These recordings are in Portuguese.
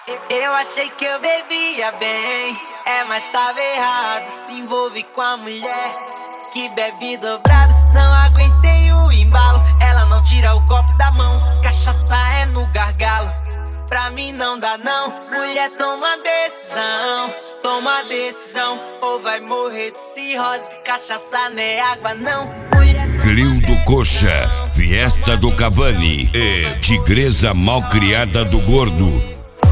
Eu achei que eu bebia bem, mas tava errado. Se envolve com a mulher que bebe dobrado. Não aguentei o embalo, ela não tira o copo da mão. Cachaça é no gargalo, pra mim não dá não. Mulher, toma decisão, ou vai morrer de cirrose. Cachaça não é água não. Mulher, Clio do Coxa, Fiesta do Cavani e Tigresa Malcriada do Gordo.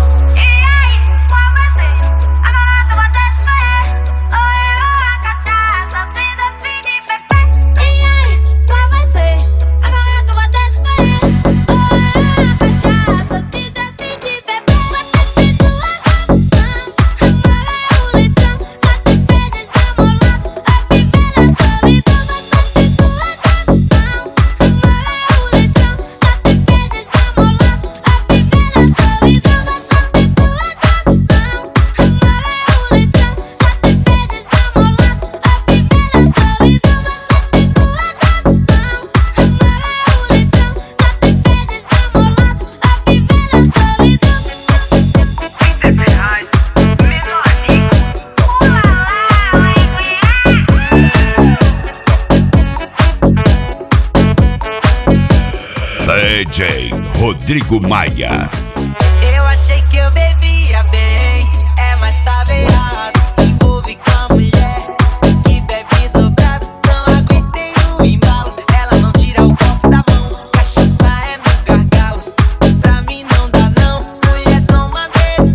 DJ Rodrigo Maia. eu achei que eu bebia bem, mas tava errado. Se envolve com a mulher que bebe dobrado. Não aguentei o embalo, ela não tira o copo da mão. Cachaça é no gargalo, pra mim não dá não. Mulher, toma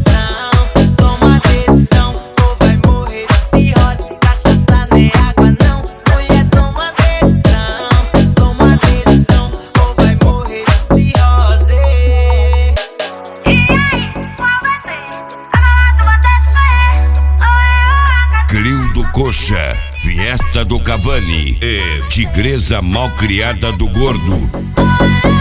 decisão, ou vai morrer de cirrose. Cachaça não é água não. Mulher, toma decisão, ou vai morrer de cirrose. Clio do Coxa, Fiesta do Cavani e Tigresa Malcriada do Gordo.